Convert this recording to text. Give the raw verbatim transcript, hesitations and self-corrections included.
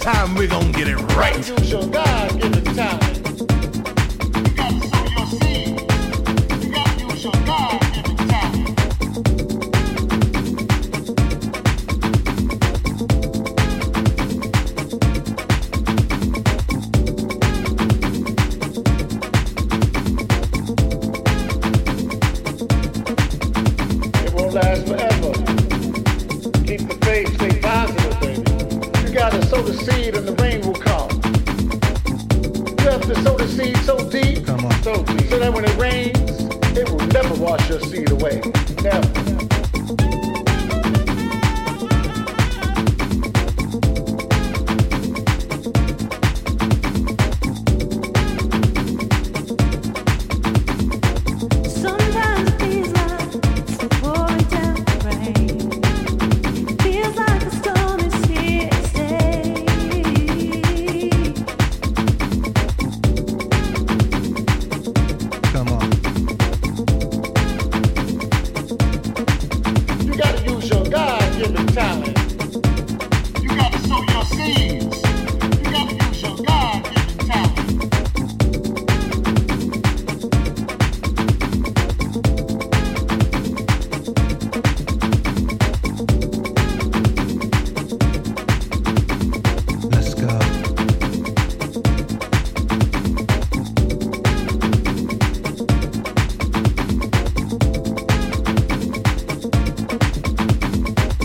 time we're gonna get it right. Use your God-given talent. You gotta sow your seed. You gotta use your God-given talent. It won't last forever. Keep the faith, stay positive, baby. You gotta sow the seed and the rain will come. You have to sow the seed so deep, Come on. so deep, so that when it rains, it will never wash your seed away. Never. Sometimes it feels like it's pouring down rain. Feels like the storm is here to stay. Come on. You gotta use your God-given talent. You gotta sow your seeds.